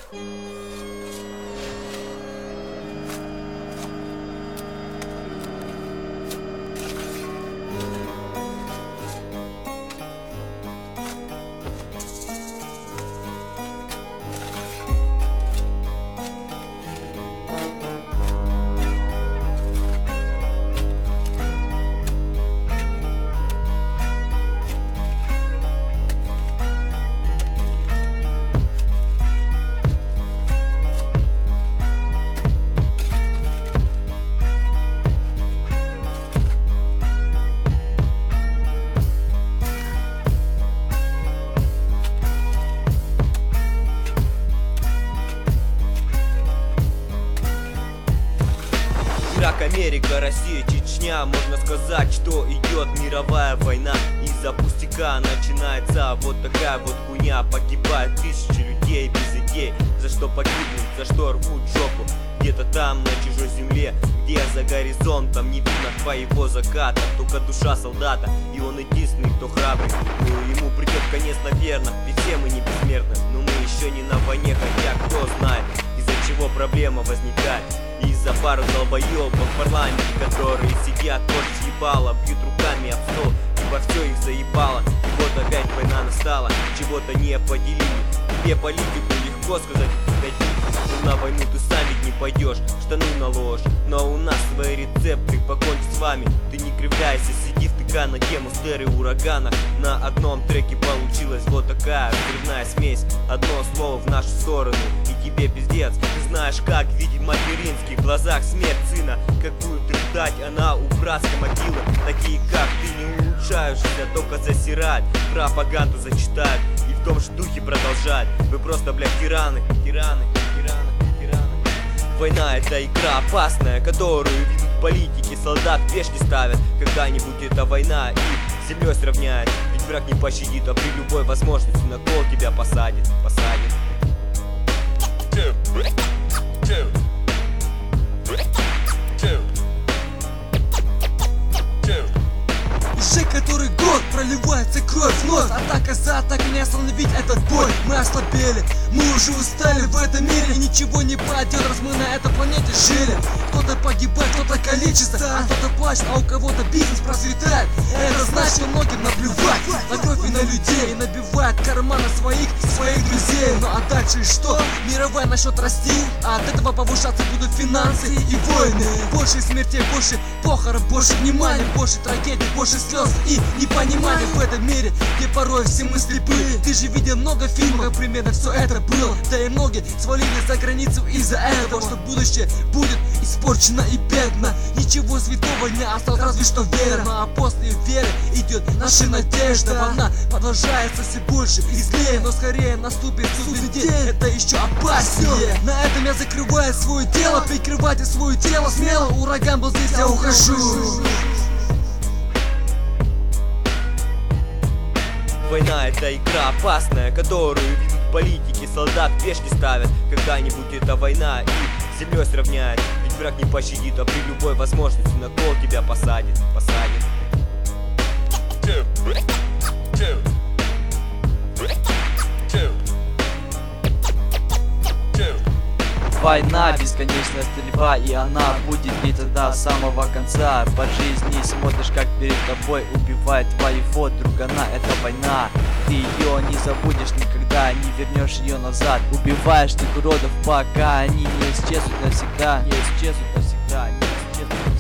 Ирак, Америка, Россия, Чечня. Можно сказать, что идет мировая война. Из-за пустяка начинается вот такая вот хуйня. Погибают тысячи людей без идей. За что погибнуть, за что рвут жопу. Где-то там, на чужой земле, где за горизонтом не видно твоего заката. Только душа солдата, и он единственный, кто храбрый. Ну, ему придет конец, наверное, ведь все мы не бессмертны. Но мы еще не на войне, хотя кто знает, из-за чего проблема возникает. Из-за пару долбоебов в парламенте, которые сидят, точат ебало, бьют руками об стол, ибо все их заебало. И вот опять война настала, чего-то не поделили. Тебе политику легко сказать, но на войну ты сам ведь не пойдешь, штаны наложишь. Но у нас свои рецепты, покончить с вами. Ты не кривляйся, сиди втыка на тему стеры урагана. На одном треке получилась вот такая взрывная смесь. Одно слово в нашу сторону, и тебе пиздец. Ты знаешь, как видеть материнский в глазах смерть сына. Как будет ждать она у братской могилы. Такие как ты не улучшаешься, только засирают, пропаганду зачитают и в том же духе продолжают. Вы просто, блядь, тираны, тираны, тираны, тираны. Война — это игра опасная, которую ведут политики, солдат в пешки ставят. Когда-нибудь эта война их с землей сравняет. Ведь враг не пощадит, а при любой возможности на кол тебя посадит, посадит. Уже который год проливается кровь вновь. Атака за атакой, не остановить этот бой. Мы ослабели, мы уже устали в этом мире. И ничего не пойдет, раз мы на этой планете жили. Кто-то погибает, кто-то калечится, а кто-то плачет, а у кого-то бизнес процветает. Это значит, многим наплевать на кровь и на людей. И набивает карманы своих друзей. Ну а дальше что? Мировая начнет расти, а от этого повышаться будут финансы и войны. Больше смертей, больше похорон, больше внимания, больше трагедий, больше слез и непонимания в этом мире, где порой все мы слепы. Ты же видел много фильмов, как примерно все это было. Да и многие свалили за границу из-за этого, что будущее будет испорчено и бедно. Ничего святого не осталось, разве что вера. Ну а после веры идет наша надежда. Волна продолжается все больше и злее, но скорее наступит судный день, это еще опаснее. На этом я закрываю свое дело, прикрывайте свое тело смело. Ураган был здесь, я ухожу. Война — это игра опасная, которую ведут политики, солдат в пешки ставят. Когда-нибудь эта война их с землей сравняет. Ведь враг не пощадит, а при любой возможности на кол тебя посадит, посадит. Война, бесконечная стрельба, и она будет длиться до самого конца. По жизни смотришь, как перед тобой убивает твоего другана. Это война, ты ее не забудешь никогда, не вернешь ее назад. Убиваешь тех уродов, пока они не исчезнут навсегда. Не исчезнут навсегда, не исчезнут навсегда.